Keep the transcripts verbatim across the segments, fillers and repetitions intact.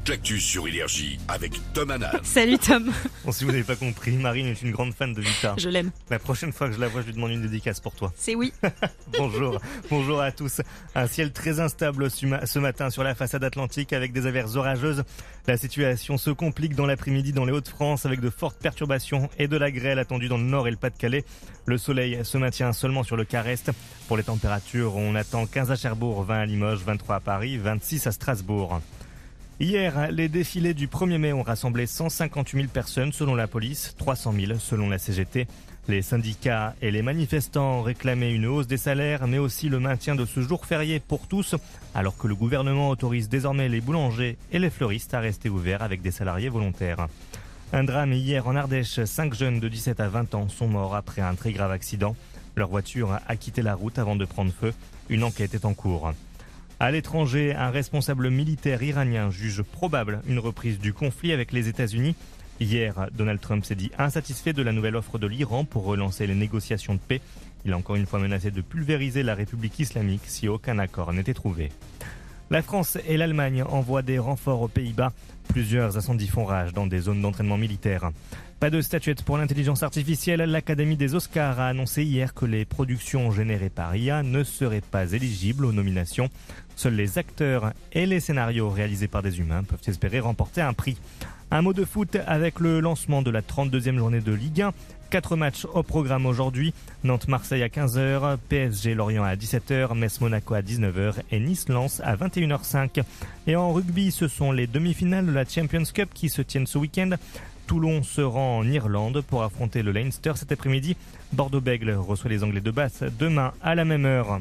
toute l'actu sur Énergie avec Tom Hanan. Salut Tom. Bon, si vous n'avez pas compris, Marine est une grande fan de Vita. Je l'aime. La prochaine fois que je la vois, je lui demande une dédicace pour toi. C'est oui. Bonjour, bonjour à tous. Un ciel très instable ce matin sur la façade atlantique avec des averses orageuses. La situation se complique dans l'après-midi dans les Hauts-de-France avec de fortes perturbations et de la grêle attendue dans le nord et le Pas-de-Calais. Le soleil se maintient seulement sur le quart est. Pour les températures, on attend quinze à Cherbourg, vingt à Limoges, vingt-trois à Paris, vingt-six à Strasbourg. Hier, les défilés du premier mai ont rassemblé cent cinquante-huit mille personnes selon la police, trois cent mille selon la C G T. Les syndicats et les manifestants réclamaient une hausse des salaires, mais aussi le maintien de ce jour férié pour tous, alors que le gouvernement autorise désormais les boulangers et les fleuristes à rester ouverts avec des salariés volontaires. Un drame hier en Ardèche, cinq jeunes de dix-sept à vingt ans sont morts après un très grave accident. Leur voiture a quitté la route avant de prendre feu. Une enquête est en cours. À l'étranger, un responsable militaire iranien juge probable une reprise du conflit avec les États-Unis. Hier, Donald Trump s'est dit insatisfait de la nouvelle offre de l'Iran pour relancer les négociations de paix. Il a encore une fois menacé de pulvériser la République islamique si aucun accord n'était trouvé. La France et l'Allemagne envoient des renforts aux Pays-Bas. Plusieurs incendies font rage dans des zones d'entraînement militaire. Pas de statuette pour l'intelligence artificielle. L'Académie des Oscars a annoncé hier que les productions générées par I A ne seraient pas éligibles aux nominations. Seuls les acteurs et les scénarios réalisés par des humains peuvent espérer remporter un prix. Un mot de foot avec le lancement de la trente-deuxième journée de Ligue un. Quatre matchs au programme aujourd'hui. Nantes-Marseille à quinze heures, P S G-Lorient à dix-sept heures, Metz-Monaco à dix-neuf heures et Nice-Lens à vingt et une heures cinq. Et en rugby, ce sont les demi-finales de la Champions Cup qui se tiennent ce week-end. Toulon se rend en Irlande pour affronter le Leinster cet après-midi. Bordeaux-Bègles reçoit les Anglais de Bath demain à la même heure.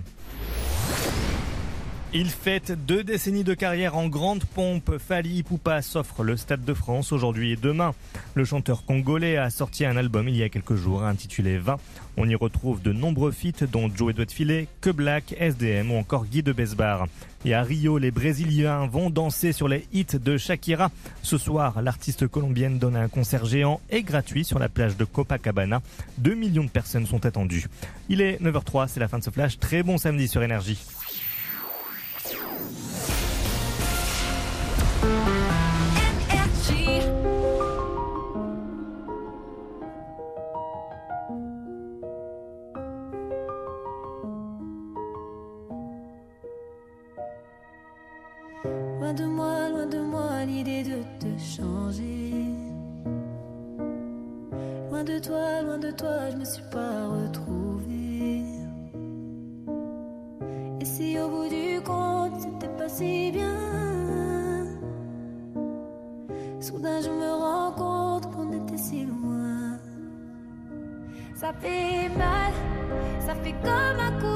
Il fête deux décennies de carrière en grande pompe. Fally Ipupa s'offre le Stade de France aujourd'hui et demain. Le chanteur congolais a sorti un album il y a quelques jours intitulé vingt. On y retrouve de nombreux feats dont Joey Doit Filet, Que Black, S D M ou encore Guy de Besbar. Et à Rio, les Brésiliens vont danser sur les hits de Shakira. Ce soir, l'artiste colombienne donne un concert géant et gratuit sur la plage de Copacabana. Deux millions de personnes sont attendues. Il est neuf heures zéro trois, c'est la fin de ce flash. Très bon samedi sur Énergie. Loin de moi, loin de moi, l'idée de te changer. Loin de toi, loin de toi, je me suis pas retrouvée. Et si au bout du compte, c'était pas si bien, soudain je me rends compte qu'on était si loin. Ça fait mal, ça fait comme un coup